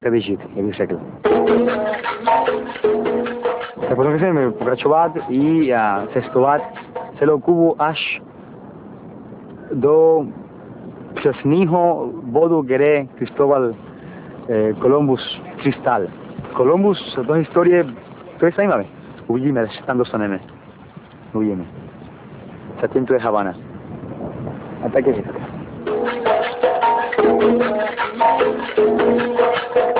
Vidíte, jak bych řekl. Tak potom chceme pokračovat i cestovat celou Kubu až do přesného bodu, kde Cristóbal Columbus přistál. Columbus, to historie, to je zajímavé. Uvidíme, až tam dostaneme. Uvidíme. Zatím to je Havana. A tak je hezké.